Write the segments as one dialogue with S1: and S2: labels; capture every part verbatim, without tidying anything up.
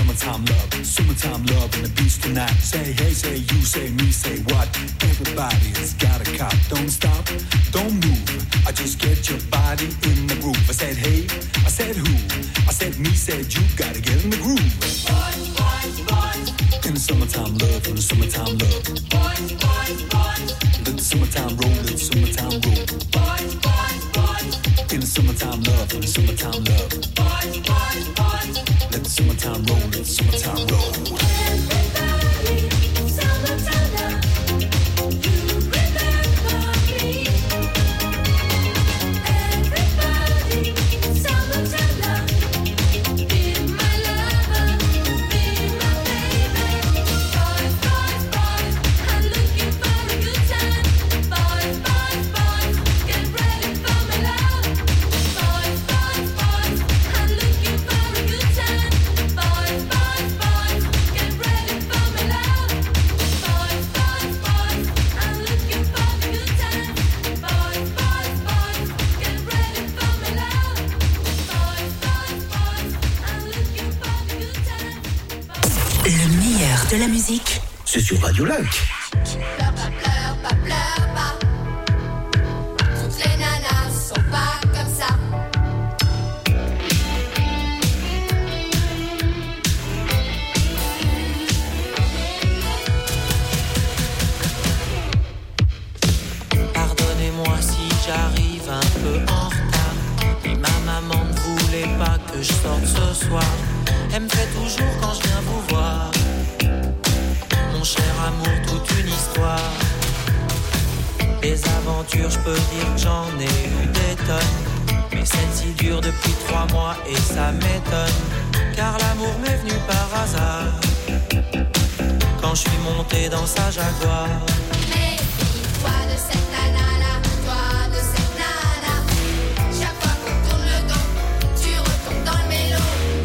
S1: summertime love, summertime love and the beats tonight. Say hey, say you, say me, say what? Everybody has got a cop. Don't stop, don't move. I just get your body in the groove. I said hey, I said who? I said me, said you. Gotta get in the groove.
S2: Boys, boys, boys.
S1: In the summertime love, in the summertime love.
S2: Boys, boys, boys.
S1: Let the summertime roll, let the summertime roll.
S2: Boys, boys, boys.
S1: In the summertime love, in the summertime love.
S2: Boys, boys, boys.
S1: Let the summertime roll, let the summertime roll.
S2: Everybody, summertime love. You remember me. Everybody, summertime love. Be my lover, be my baby. Boys, boys, boys, I'm looking for a good time. Boys, boys, boys, get ready for my love. Boys, boys, boys, I'm looking for a good time. Boys, boys, boys, get ready for my love. Boys, boys, boys, I'm looking for a good time. Boys, boys, boys, get ready for my love. Boys, boys, boys, I'm looking for a good time.
S3: Le meilleur de la musique,
S4: c'est sur Radio Lac.
S2: Pleure pas, pleure pas, pleure pas. Toutes les nanas sont pas comme ça.
S5: Pardonnez-moi si j'arrive un peu en retard. Mais ma maman ne voulait pas que je sorte ce soir. Elle me fait toujours quand je viens vous voir. Mon cher amour, toute une histoire. Des aventures, je peux dire que j'en ai eu des tonnes. Mais celle-ci dure depuis trois mois et ça m'étonne. Car l'amour m'est venu par hasard quand je suis monté dans sa Jaguar.
S2: Méfie-toi de cette nana-là, toi de cette nana. Chaque fois qu'on tourne le dos, tu retombes dans le mélo.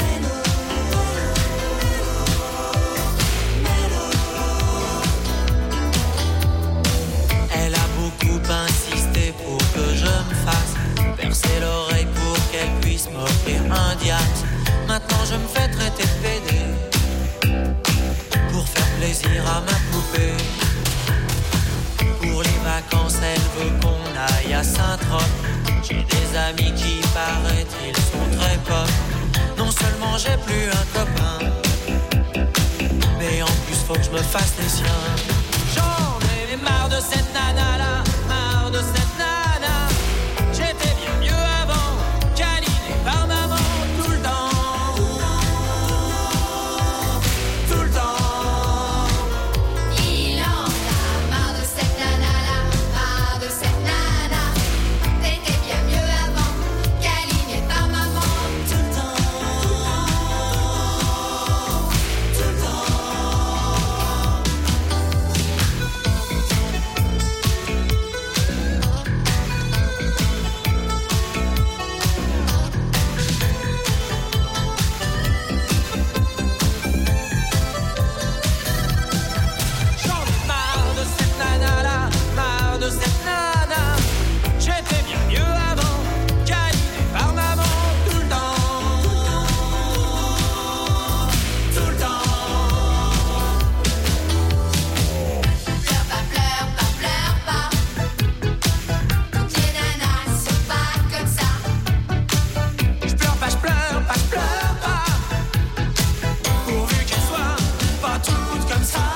S5: Elle a beaucoup insisté pour que je me fasse percer l'oreille pour qu'elle puisse m'offrir un diamant. Maintenant je me fais traiter de pédé pour faire plaisir à ma poupée. Pour les vacances elle veut qu'on aille à Saint-Trope. J'ai des amis qui paraît-il sont très pop. Non seulement j'ai plus un copain, mais en plus faut que je me fasse les siens. J'en ai marre de cette nana là, marre de cette nana. J'étais bien mieux avant, câliné par maman tout le temps. Tout le temps.
S2: Il en a marre de cette nana-là, marre de cette nana. T'étais bien mieux avant, câliné par maman. Tout le temps, tout le temps.
S5: J'en ai marre de cette nana là, marre de cette nana. J'étais bien mieux avant, câliné par maman tout le temps. Tout le temps.
S2: Pleure pas, pleure pas, pleure pas. Toutes les nanas sont pas comme ça.
S5: Je pleure pas, je pleure pas, je pleure pas. Pourvu qu'elles soient pas toutes comme ça.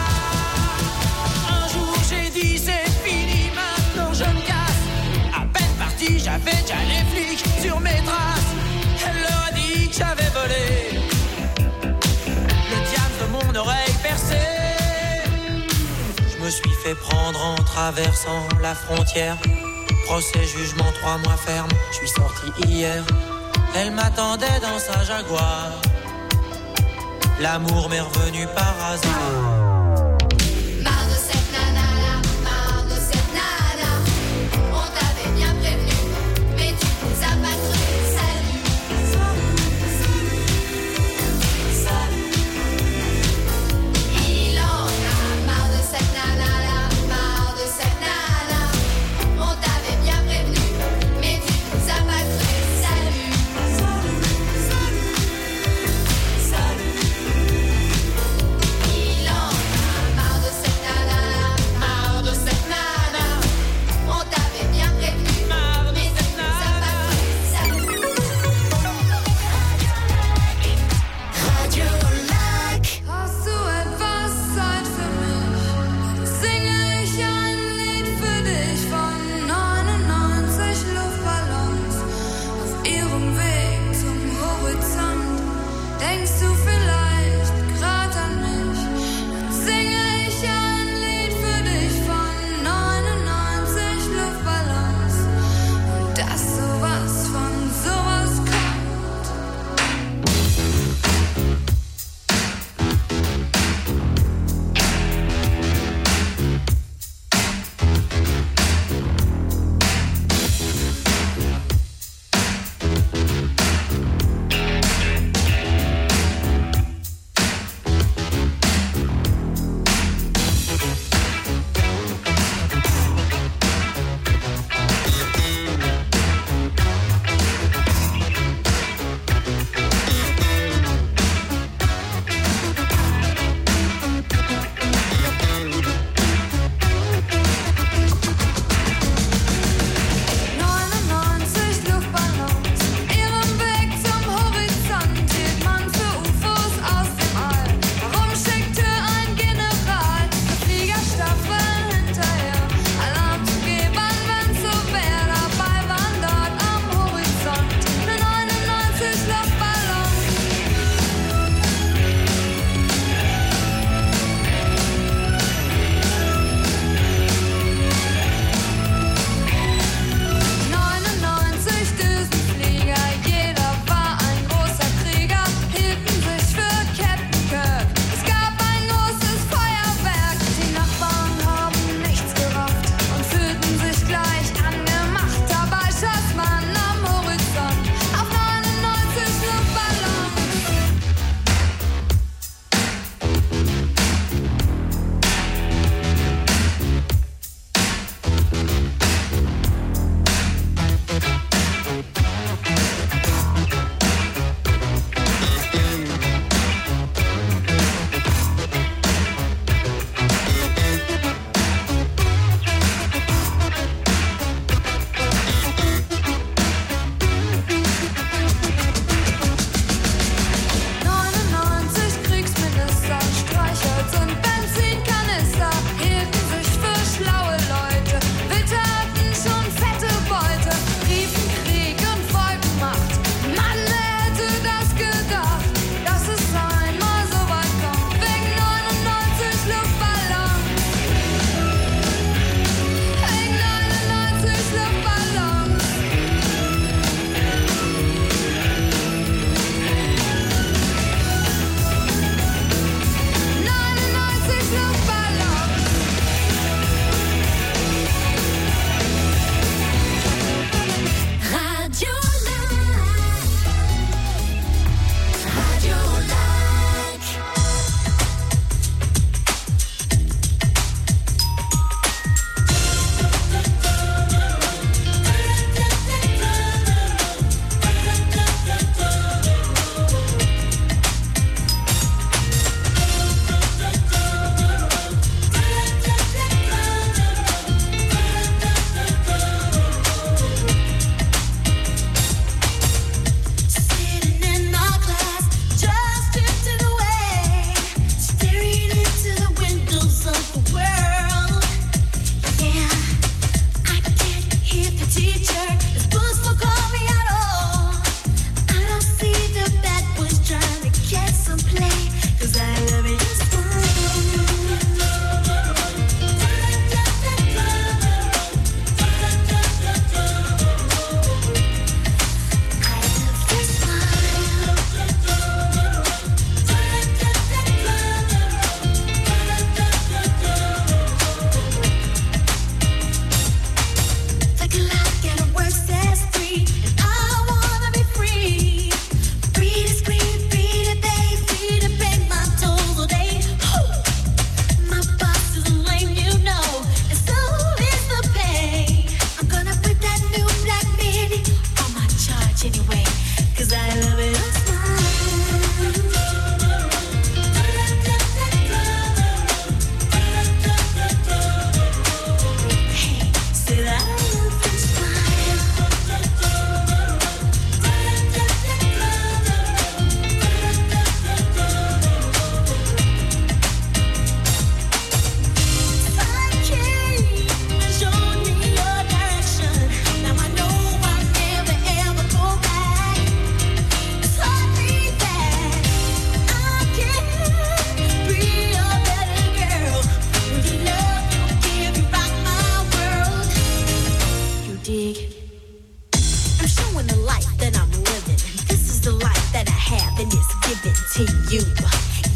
S5: Un jour j'ai dit c'est fini, maintenant je me casse. À peine parti, j'avais déjà les flics sur mes traces. Elle leur a dit que j'avais volé le diable de mon oreille percée. Je me suis fait prendre en traversant la frontière. Procès, jugement, trois mois ferme. Je suis sorti hier. Elle m'attendait dans sa Jaguar. L'amour m'est revenu par hasard.
S2: Marre de cette nana-là, marre de cette nana. On t'avait bien prévenu, mais tu nous as pas cru. Salut, salut, salut, salut. Il en a marre de cette nana-là, marre de cette nana. On t'avait bien prévenu, mais tu nous as pas cru. Salut, salut, salut, salut.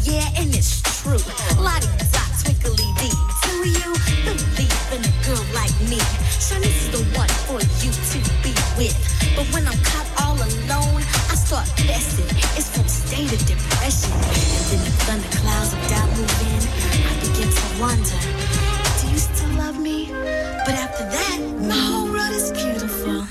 S4: yeah, and it's true. Lottie dot twinkly D. Do you believe in a girl like me? Shanice is the one for you to be with. But when I'm caught all alone, I start guessing. It's from a state of depression. And then the thunderclouds of doubt move in. I begin to wonder, do you still love me? But after that, my whole world is beautiful.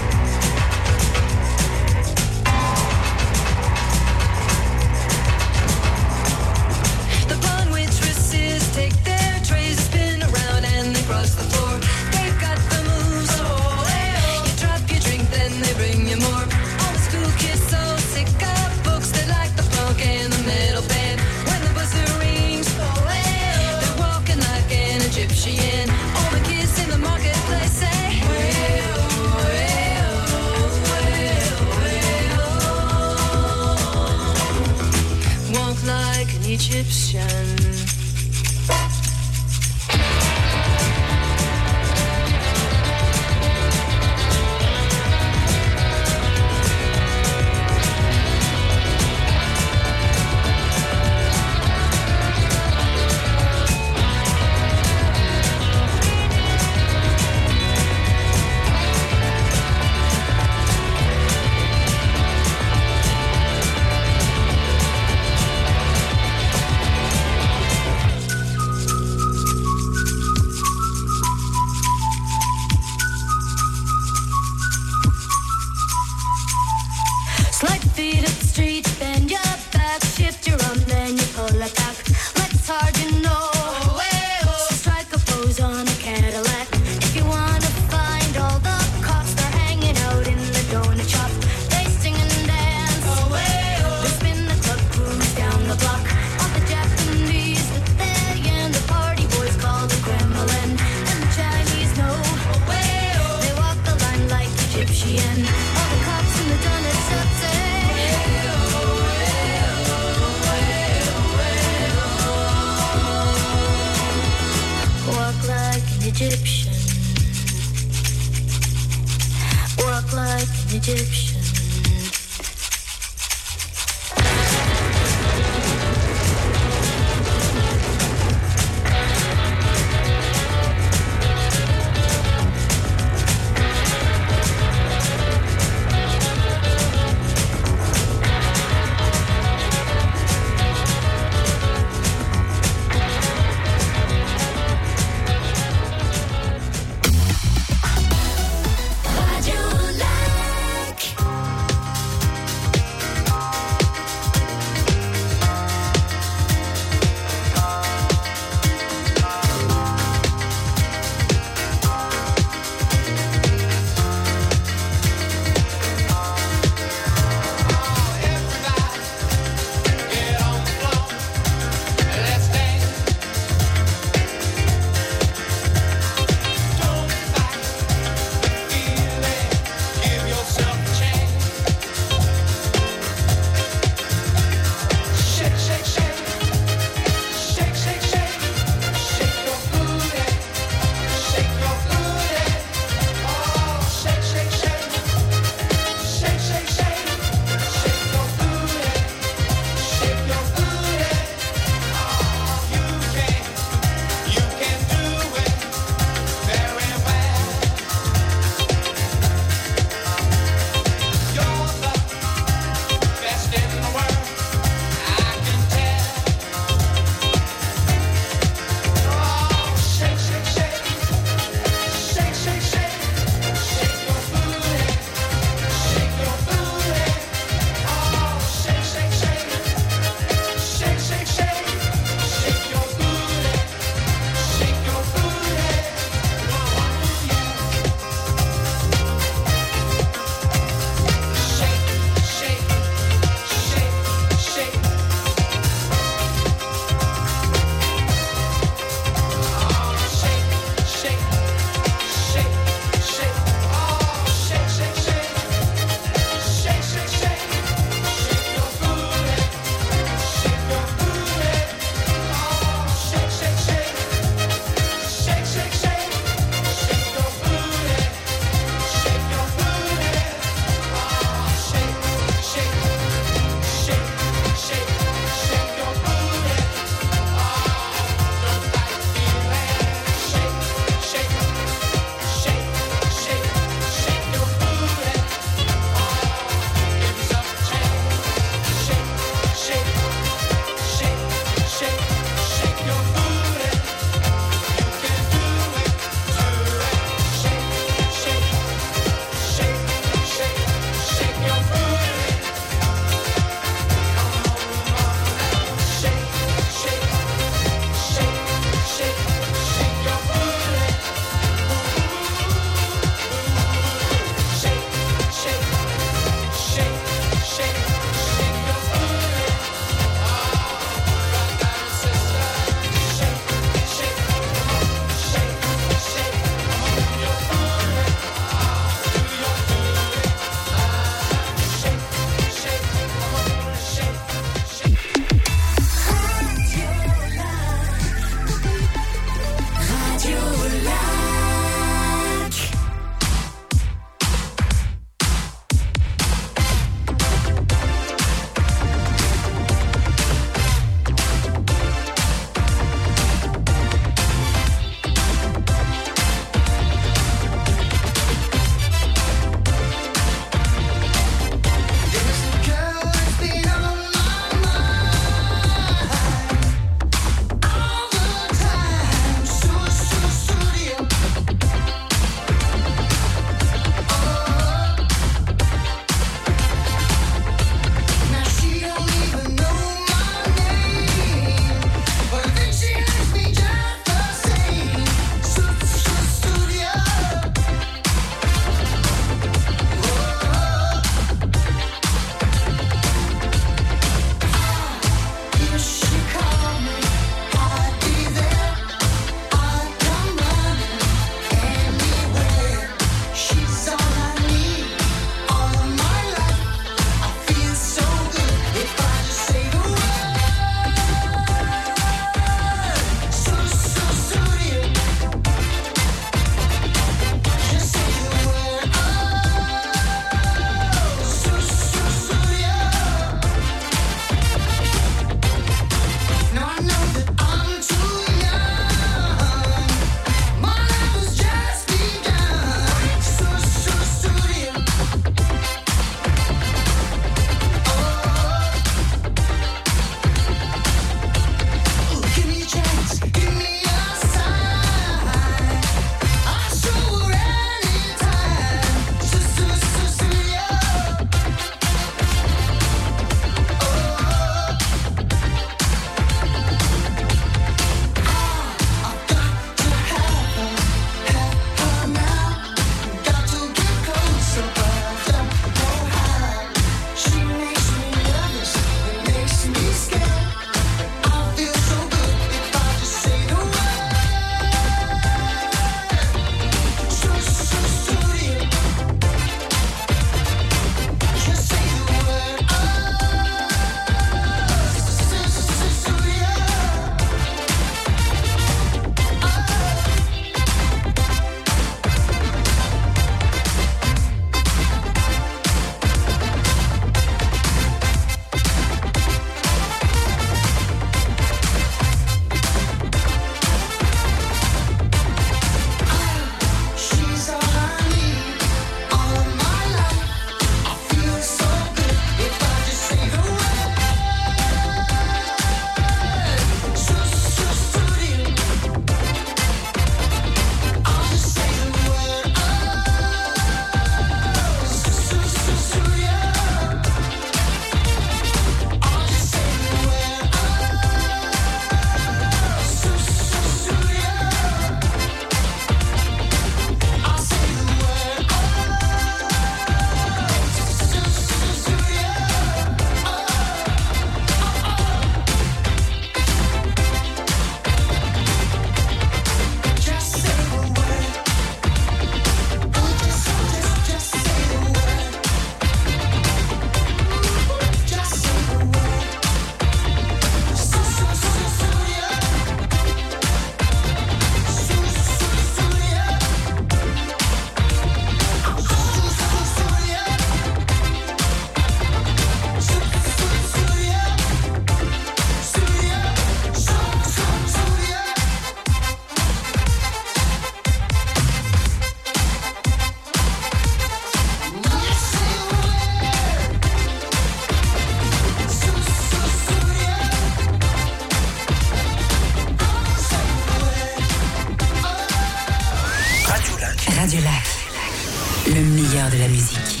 S3: la musique.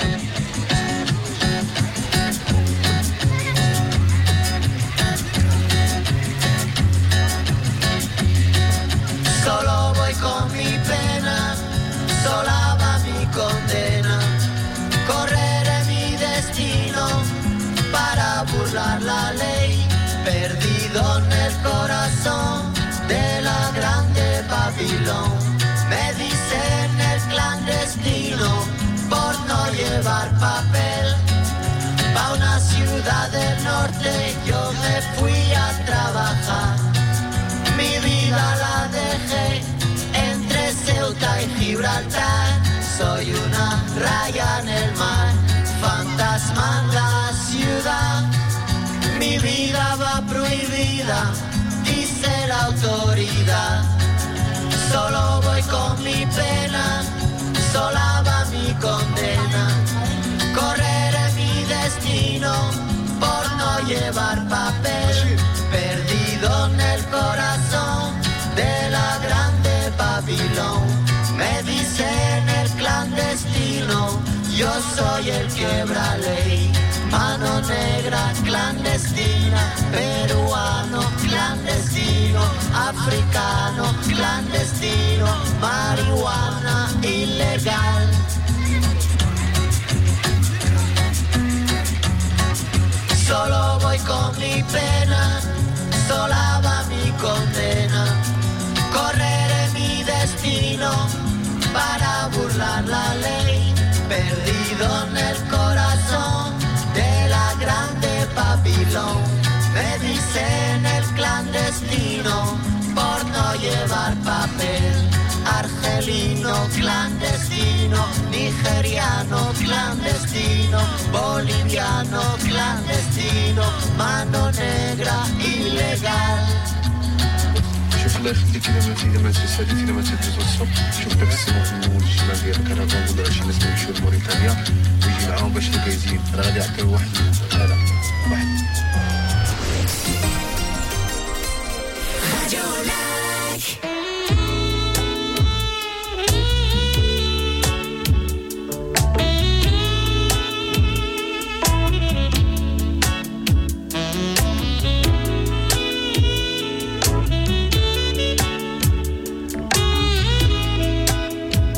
S5: Solo voy con mi pena, sola va mi condena. Correré mi destino para burlar la ley, perdido en el corazón de la grande Babilón. Me dicen el clandestino por no llevar papel. Pa' una ciudad del norte yo me fui a trabajar. Mi vida la dejé entre Ceuta y Gibraltar. Soy una raya en el mar, fantasma en la ciudad. Mi vida va prohibida, dice la autoridad. Solo voy con mi pena, sola va mi condena. Correré mi destino por no llevar papel, perdido en el corazón de la grande Babilón. Me dicen el clandestino, yo soy el quebra ley. Mano negra clandestina, peruano clandestino, africano clandestino, marihuana ilegal. Solo voy con mi pena, sola va mi condena. Correré mi destino para burlar la ley, perdido en el corazón de la grande Babilón. Me dicen el clandestino por no llevar papel. Argelino clandestino, nigeriano clandestino, boliviano clandestino, mano negra ilegal.
S6: شوف الله يخليك الا ما الا ما تسالي الا ما تدوز الصبح شوف داك السماء في المول الشمال ديال الكندا ولا شي ناس يمشيو لموريتانيا ويجي معاهم باش الكايزين راه غادي يعطيو واحد هذا واحد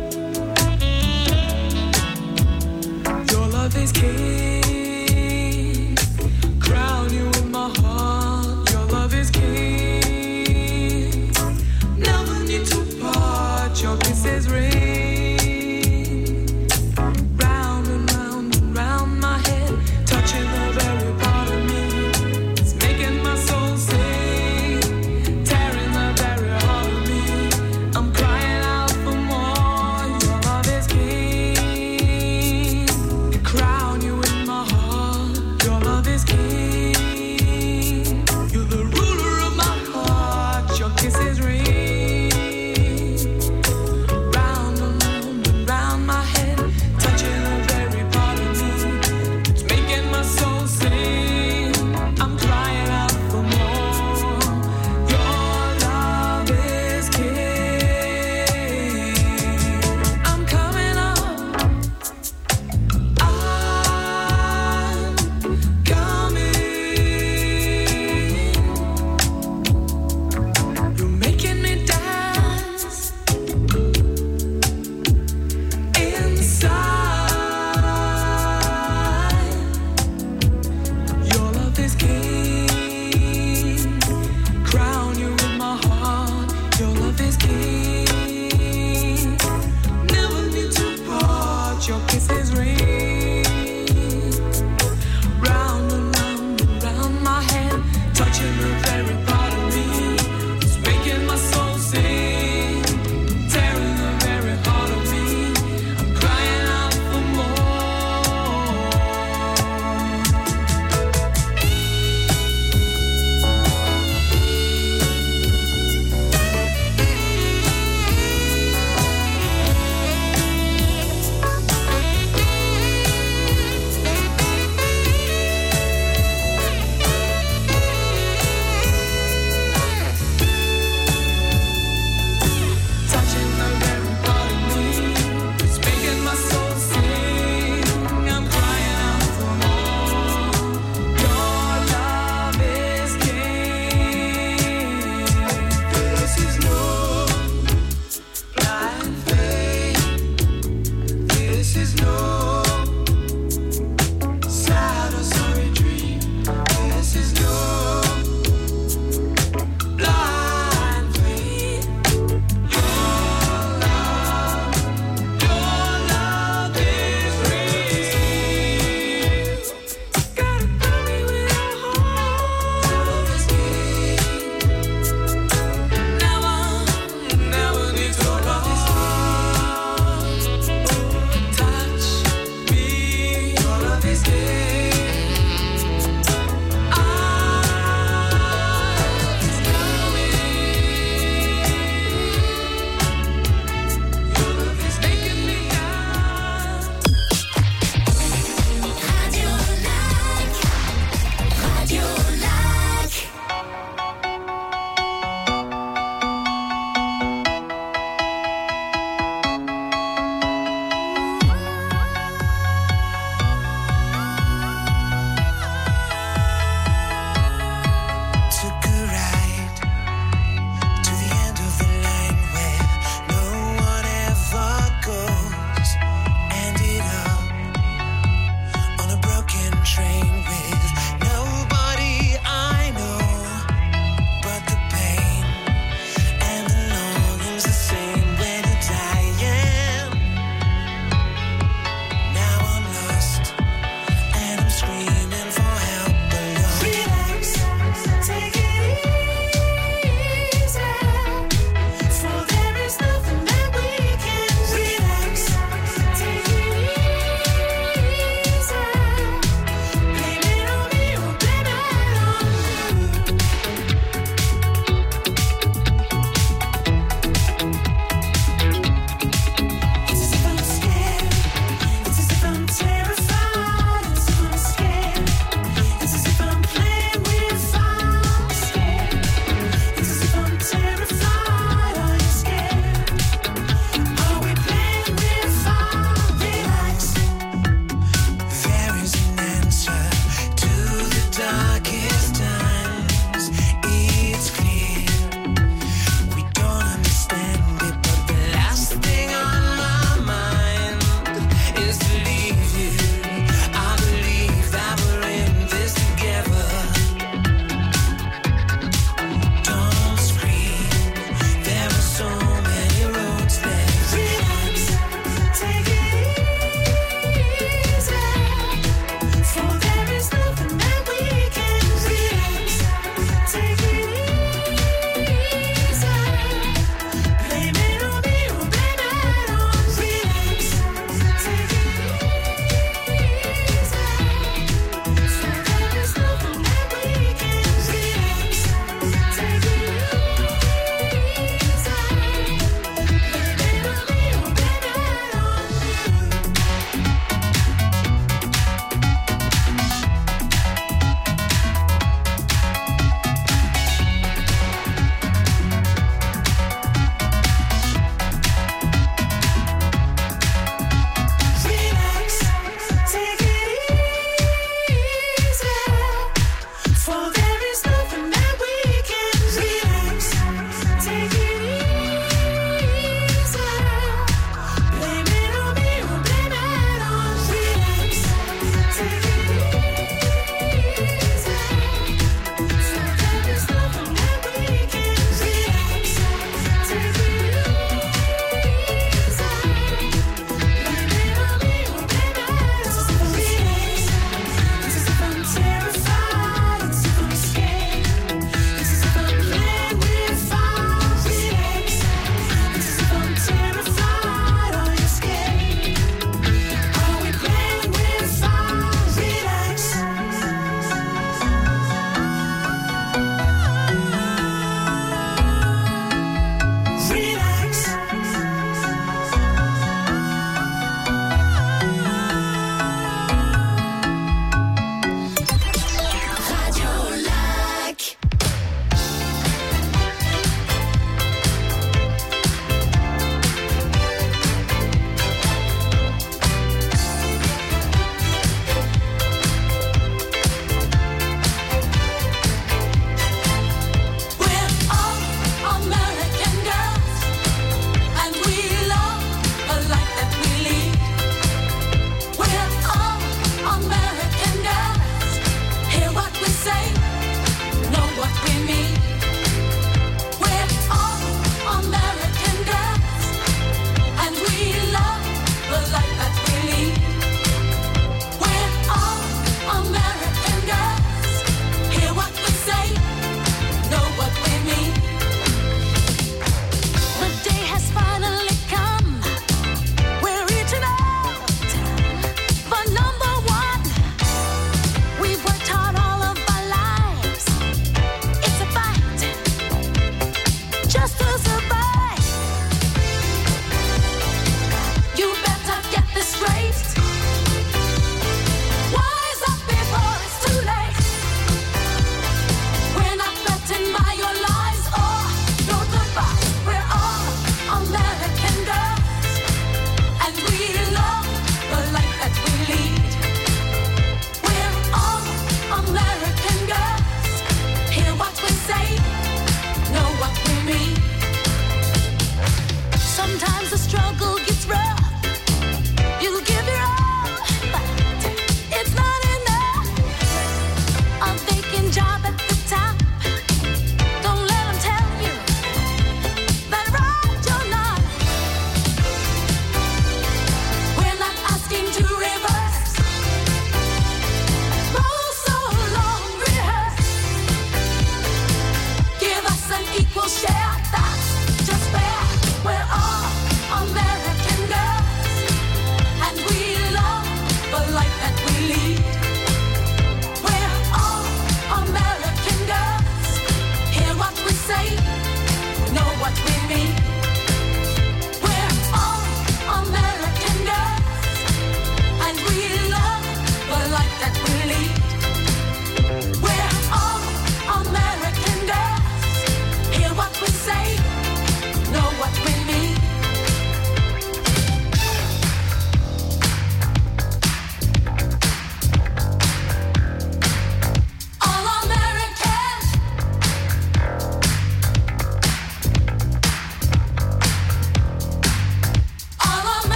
S1: Your love is key.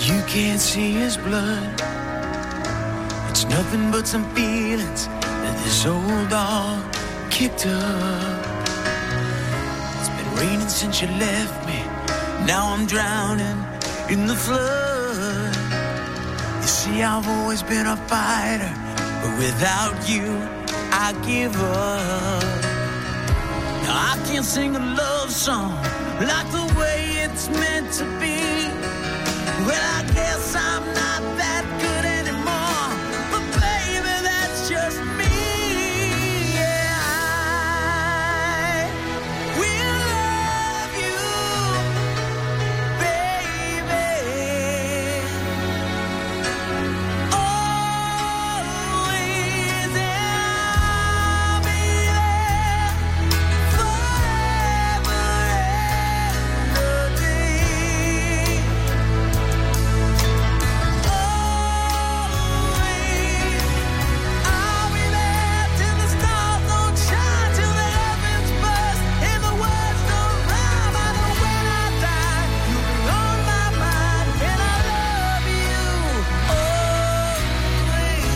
S7: You can't see his blood. It's nothing but some feelings that this old dog kicked up. It's been raining since you left me. Now I'm drowning in the flood. You see, I've always been a fighter, but without you, I give up. Now I can't sing a love song like the way it's meant to be. Well, I guess I'm not that good anymore, but baby, that's just me. Yeah, I will love you, baby, always, and I'll be there forever and a day. I'll be there till the stars don't shine, till the heavens burst and the words don't rhyme. I know when I die, you'll be on my mind, and I love you always.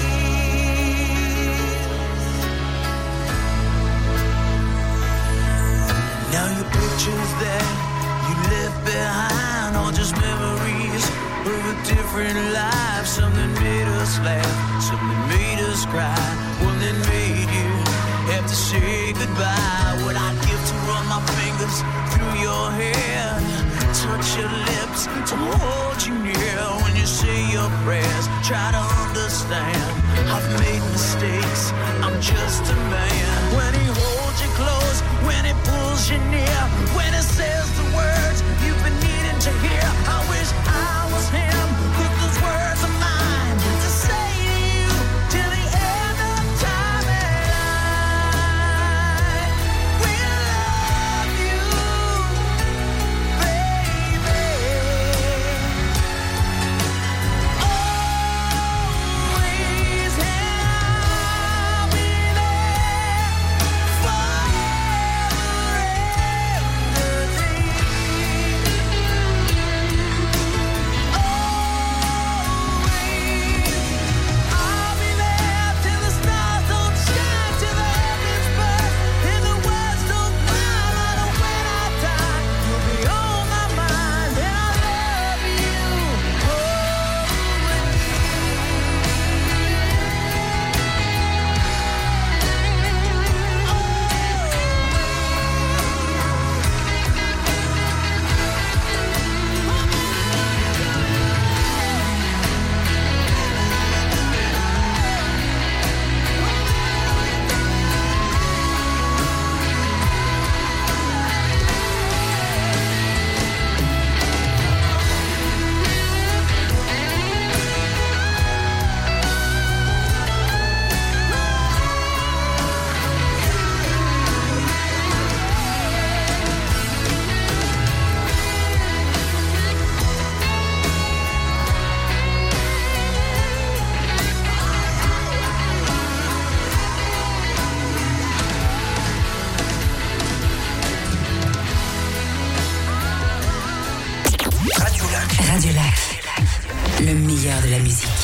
S7: Now your pictures that you left behind are just memories of a different life. Something made us laugh, something made us cry, one that made you have to say goodbye. What I'd give to run my fingers through your hair, touch your lips, to hold you near when you say your prayers. Try to understand, I've made mistakes, I'm just a man. When he holds you close, when he pulls you near, when he says the words you've been needing to hear, I wish I was him, 'cause those words are mine to say to you till the end of time. And I will love you, baby, always, and I'll be there forever and a day. Always, I'll be there till the stars don't shine, till the heavens burst and the words don't rhyme. I know when I die, you'll be on my mind, and I love you
S3: Radio Lac, le meilleur de la musique.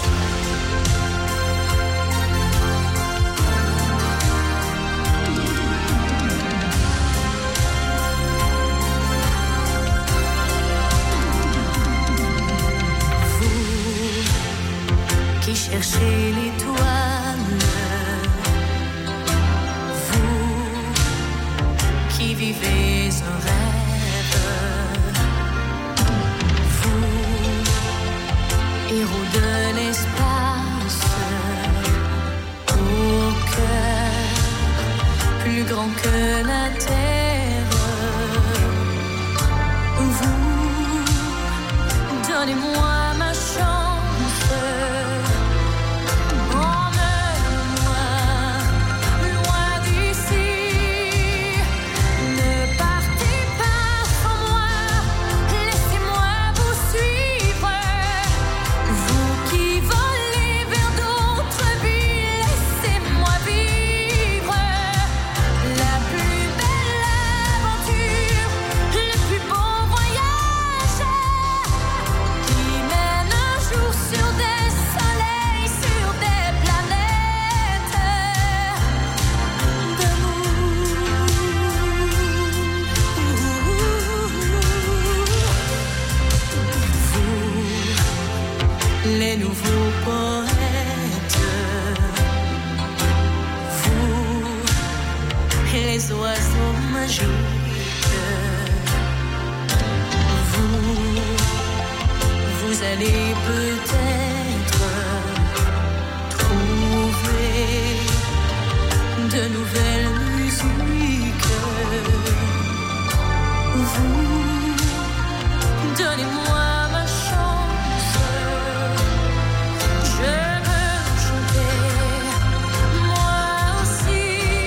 S2: Qui cherchez l'étoile, vous qui vivez un rêve, vous, héros de l'espace, au cœur plus grand que la terre, vous, donnez-moi ma chance. Emmène-moi loin d'ici. Ne partez pas sans moi. Laissez-moi vous suivre. Vous qui volez vers d'autres vies, laissez-moi vivre la plus belle aventure, le plus beau voyage qui m'est
S5: les nouveaux poètes, vous, les oiseaux magiques, vous, vous allez peut-être trouver de nouvelles musiques. Vous, donnez-moi ma chance. Je veux chanter, moi aussi.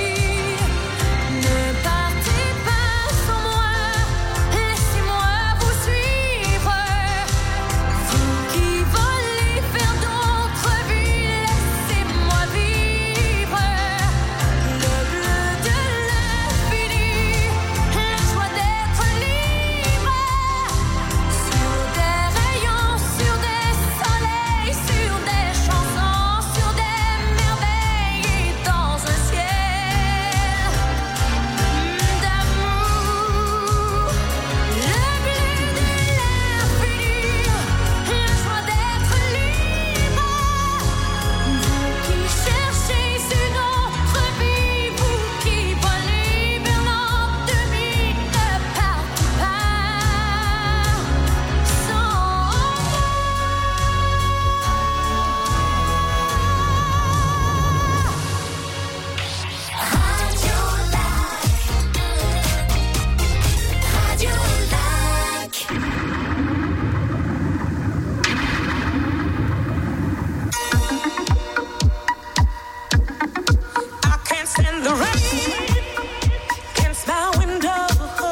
S5: Ne partez pas sans moi, laissez-moi vous suivre. Vous qui volez vers d'autres villes, laissez-moi vivre. Le bleu de l'infini, la joie d'être libre. Sur des rayons, sur des soleils, sur des chansons, sur des merveilles et dans un ciel d'amour. Le bleu de l'infini, la joie d'être libre. Vous qui cherchez une autre vie, vous qui volez vers l'ennemi, ne partez pas sans I can't stand the rain against my window,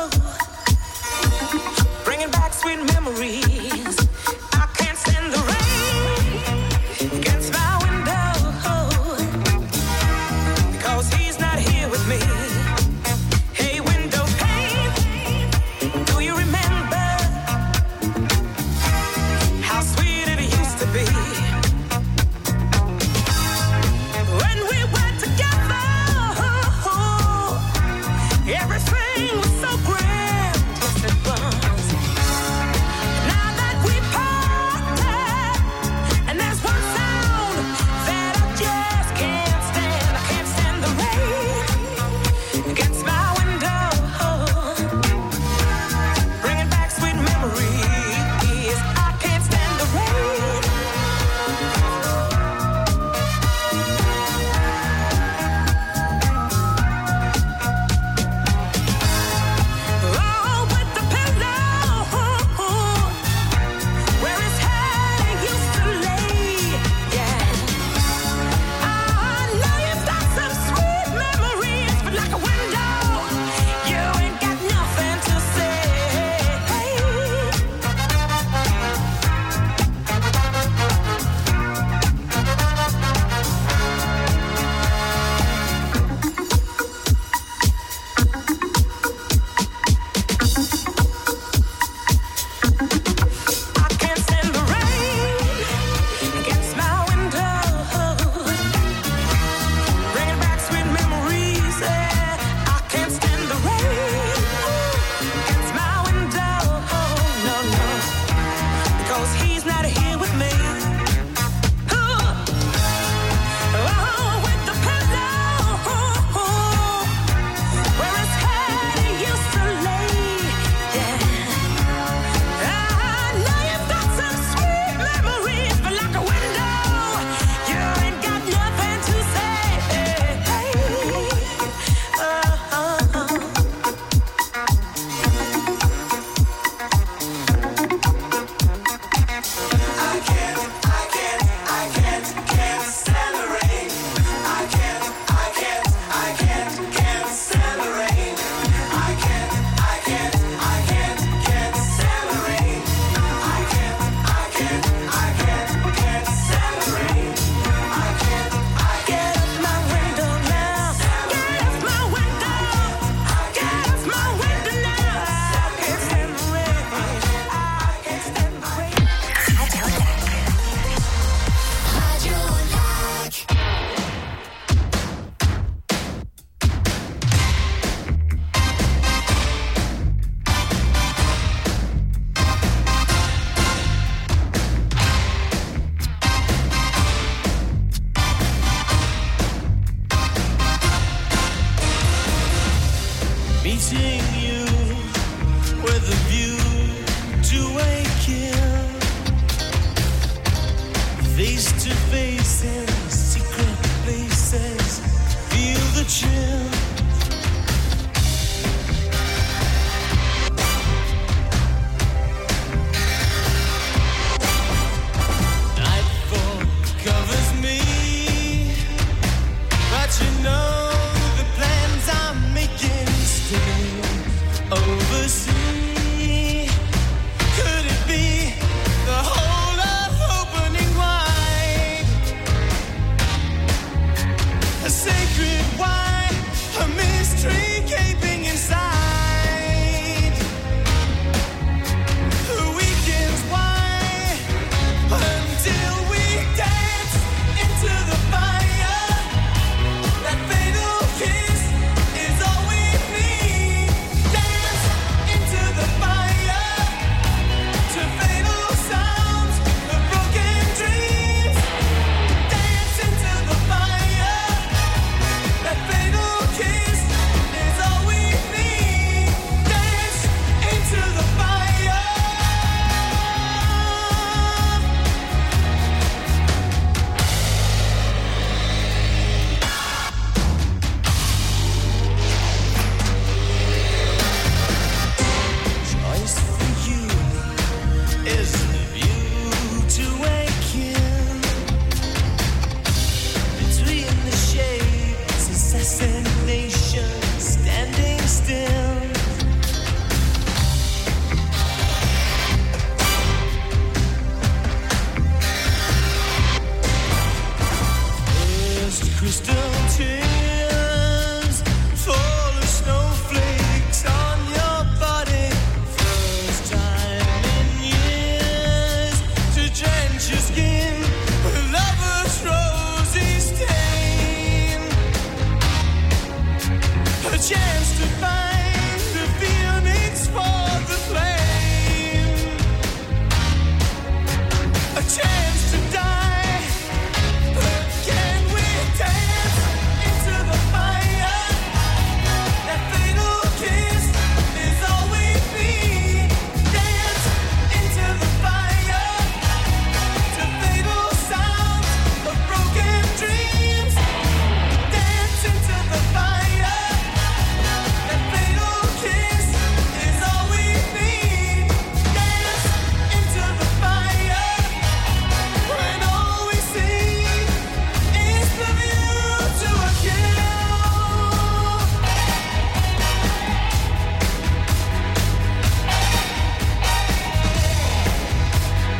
S5: bringing back sweet memories. I can't stand the rain against my window, because he's not here with me. Hey, window pane, do you remember how sweet it used to be? When we were together, everything was so grand, yes it was. Now that we parted, and there's one sound that I just can't stand. I can't stand the rain against my window, bringing back sweet memories. I can't stand the rain. Oh, with the pillow where his head used to lay, yeah. I know you've got some sweet memories, but like a window, you ain't got nothing to say. I can't stand the rain against my window, bringing back sweet memories. Yeah. I can't stand the rain against my window, no, no, because he's not here with me. Oh, with the pillow where his head used to lay, yeah. I know you've got some sweet memories, but like a window, you ain't got nothing to say. Oh,
S7: face to face in secret places. Feel the chill